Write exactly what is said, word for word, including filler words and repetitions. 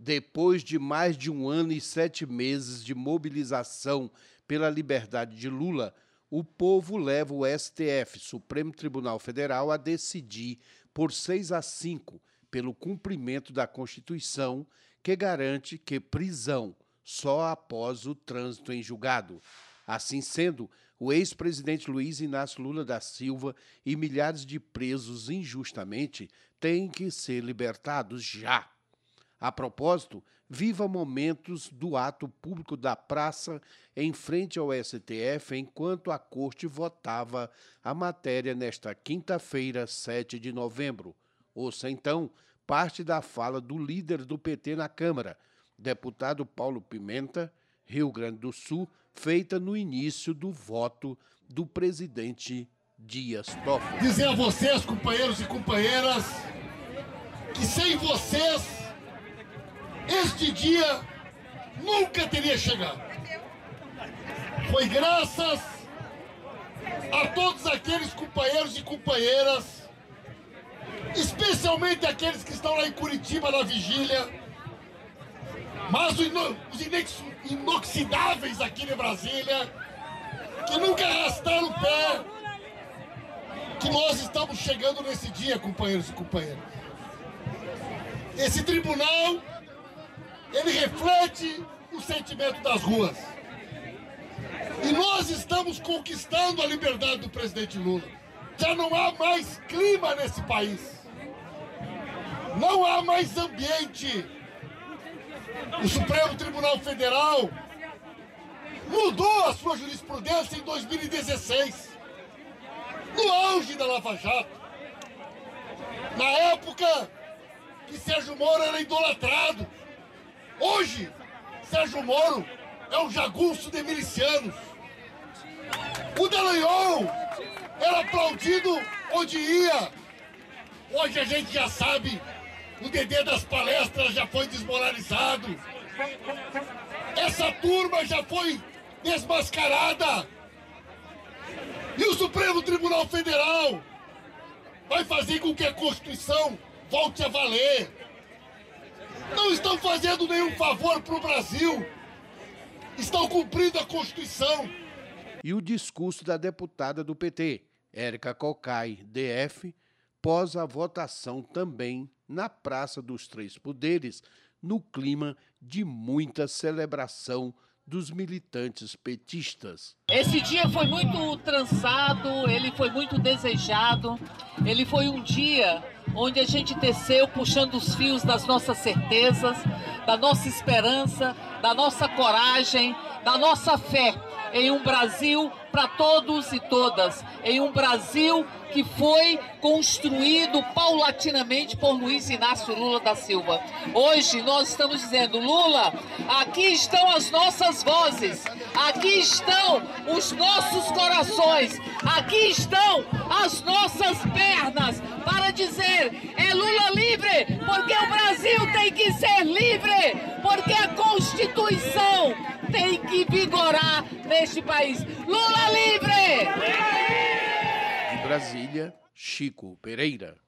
Depois de mais de um ano e sete meses de mobilização pela liberdade de Lula, o povo leva o S T F, Supremo Tribunal Federal, a decidir por seis a cinco pelo cumprimento da Constituição, que garante que prisão só após o trânsito em julgado. Assim sendo, o ex-presidente Luiz Inácio Lula da Silva e milhares de presos injustamente têm que ser libertados já. A propósito, viva momentos do ato público da praça em frente ao S T F enquanto a Corte votava a matéria nesta quinta-feira, sete de novembro. Ouça então parte da fala do líder do P T na Câmara, deputado Paulo Pimenta, Rio Grande do Sul, feita no início do voto do presidente Dias Toffoli. Dizer a vocês, companheiros e companheiras, que sem vocês este dia nunca teria chegado. Foi graças a todos aqueles companheiros e companheiras, especialmente aqueles que estão lá em Curitiba na vigília, mas os inoxidáveis aqui de Brasília, que nunca arrastaram o pé, que nós estamos chegando nesse dia, companheiros e companheiras. Esse tribunal, ele reflete o sentimento das ruas. E nós estamos conquistando a liberdade do presidente Lula. Já não há mais clima nesse país. Não há mais ambiente. O Supremo Tribunal Federal mudou a sua jurisprudência em dois mil e dezesseis, no auge da Lava Jato. Na época que Sérgio Moro era idolatrado. Hoje, Sérgio Moro é um jagunço de milicianos. O Dallagnol era aplaudido onde ia. Hoje a gente já sabe, o Dedê das palestras já foi desmoralizado. Essa turma já foi desmascarada. E o Supremo Tribunal Federal vai fazer com que a Constituição volte a valer. Não estão fazendo nenhum favor para o Brasil. Estão cumprindo a Constituição. E o discurso da deputada do P T, Érica Cocai, D F, pós a votação também na Praça dos Três Poderes, no clima de muita celebração dos militantes petistas. Esse dia foi muito trançado, ele foi muito desejado, ele foi um dia onde a gente teceu puxando os fios das nossas certezas, da nossa esperança, da nossa coragem, da nossa fé em um Brasil para todos e todas, em um Brasil que foi construído paulatinamente por Luiz Inácio Lula da Silva. Hoje nós estamos dizendo, Lula, aqui estão as nossas vozes, aqui estão os nossos corações, aqui estão as nossas pernas para dizer, é Lula livre, porque o Brasil tem que ser livre, porque a Constituição tem que vigorar neste país. Lula livre! De Brasília, Chico Pereira.